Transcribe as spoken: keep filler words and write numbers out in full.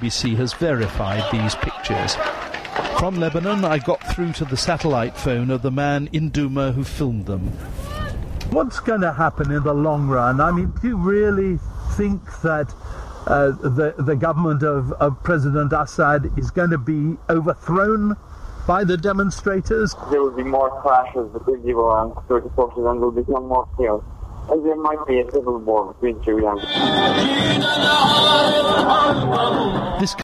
B C has verified these pictures. From Lebanon, I got through to the satellite phone of the man in Douma who filmed them. What's going to happen in the long run? I mean, do you really think that uh, the, the government of, of President Assad is going to be overthrown by the demonstrators? There will be more clashes between people and security forces, and will become more chaos. And there might be a civil war between two young. This